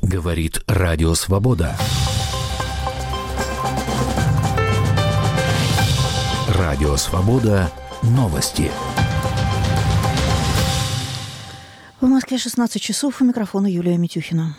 Говорит Радио Свобода. Радио Свобода. Новости. В Москве 16 часов. У микрофона Юлия Митюхина.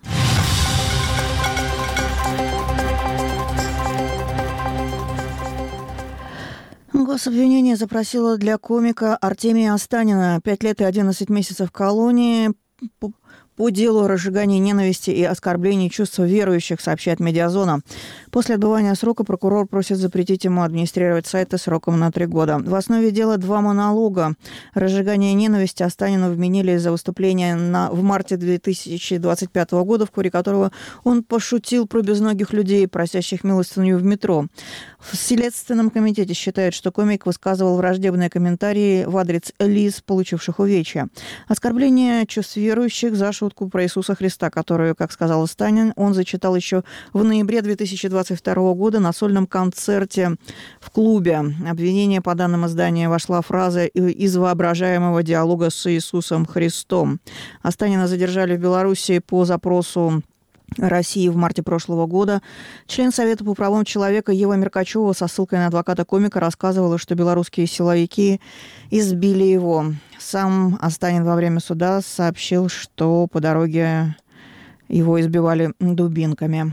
Гособвинение запросило для комика Артемия Останина 5 лет и 11 месяцев колонии по делу о разжигании ненависти и оскорблении чувств верующих, сообщает «Медиазона». После отбывания срока прокурор просит запретить ему администрировать сайты сроком на 3 года. В основе дела 2 монолога. Разжигание ненависти Останину вменили из-за выступления в марте 2025 года, в ходе которого он пошутил про безногих людей, просящих милостыню в метро. В Следственном комитете считают, что комик высказывал враждебные комментарии в адрес лиц, получивших увечья. Оскорбление чувств верующих за шутку про Иисуса Христа, которую, как сказал Останин, он зачитал еще в ноябре 2022 года на сольном концерте в клубе. Обвинение, по данным издания, вошла фраза из воображаемого диалога с Иисусом Христом. Останина задержали в Белоруссии по запросу России в марте прошлого года. Член Совета по правам человека Ева Меркачева со ссылкой на адвоката комика рассказывала, что белорусские силовики избили его. Сам Останин во время суда сообщил, что по дороге его избивали дубинками.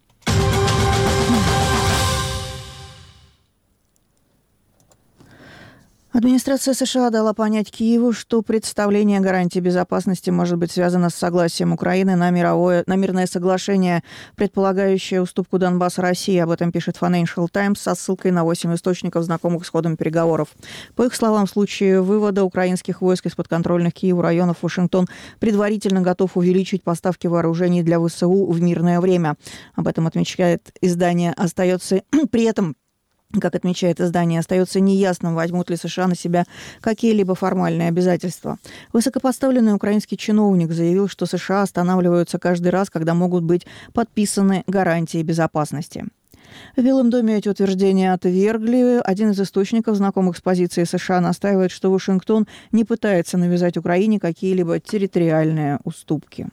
Администрация США дала понять Киеву, что представление гарантий безопасности может быть связано с согласием Украины на мирное соглашение, предполагающее уступку Донбасса России. Об этом пишет Financial Times со ссылкой на 8 источников, знакомых с ходом переговоров. По их словам, в случае вывода украинских войск из подконтрольных Киеву районов Вашингтон предварительно готов увеличить поставки вооружений для ВСУ в мирное время. Об этом отмечает издание. При этом, как отмечает издание, остается неясным, возьмут ли США на себя какие-либо формальные обязательства. Высокопоставленный украинский чиновник заявил, что США останавливаются каждый раз, когда могут быть подписаны гарантии безопасности. В Белом доме эти утверждения отвергли. Один из источников, знакомых с позицией США, настаивает, что Вашингтон не пытается навязать Украине какие-либо территориальные уступки.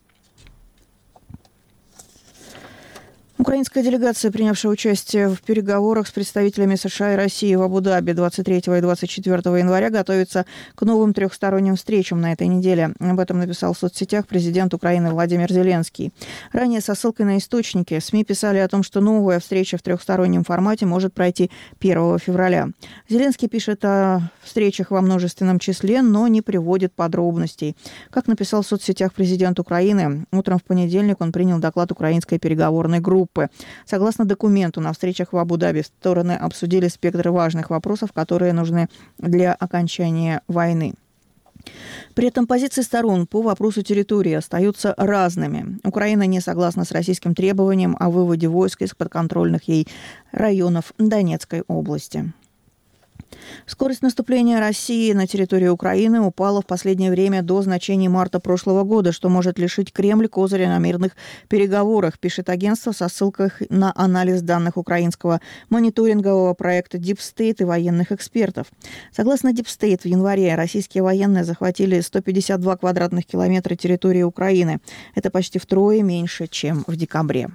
Украинская делегация, принявшая участие в переговорах с представителями США и России в Абу-Даби 23 и 24 января, готовится к новым трехсторонним встречам на этой неделе. Об этом написал в соцсетях президент Украины Владимир Зеленский. Ранее со ссылкой на источники СМИ писали о том, что новая встреча в трехстороннем формате может пройти 1 февраля. Зеленский пишет о встречах во множественном числе, но не приводит подробностей. Как написал в соцсетях президент Украины, утром в понедельник он принял доклад украинской переговорной группы. Согласно документу, на встречах в Абу-Даби стороны обсудили спектр важных вопросов, которые нужны для окончания войны. При этом позиции сторон по вопросу территории остаются разными. Украина не согласна с российским требованием о выводе войск из подконтрольных ей районов Донецкой области. Скорость наступления России на территорию Украины упала в последнее время до значений марта прошлого года, что может лишить Кремль козыря на мирных переговорах, пишет агентство со ссылкой на анализ данных украинского мониторингового проекта Deep State и военных экспертов. Согласно Deep State, в январе российские военные захватили 152 квадратных километра территории Украины. Это почти втрое меньше, чем в декабре.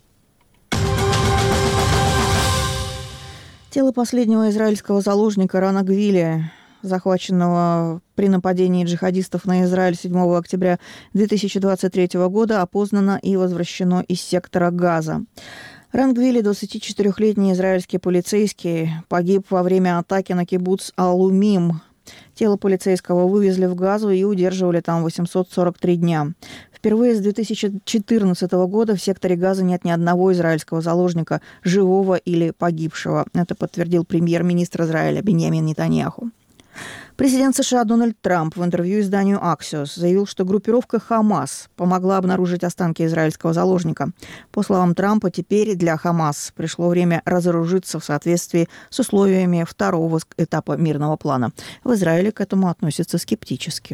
Тело последнего израильского заложника Рана Гвили, захваченного при нападении джихадистов на Израиль 7 октября 2023 года, опознано и возвращено из сектора Газа. Ран Гвили, 24-летний израильский полицейский, погиб во время атаки на кибуц Алумим. Тело полицейского вывезли в Газу и удерживали там 843 дня. Впервые с 2014 года в секторе Газа нет ни одного израильского заложника, живого или погибшего. Это подтвердил премьер-министр Израиля Биньямин Нетаньяху. Президент США Дональд Трамп в интервью изданию Axios заявил, что группировка «Хамас» помогла обнаружить останки израильского заложника. По словам Трампа, теперь для «Хамас» пришло время разоружиться в соответствии с условиями второго этапа мирного плана. В Израиле к этому относятся скептически.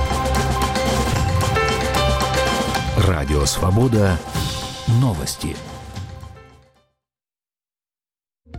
Радио Свобода. Новости.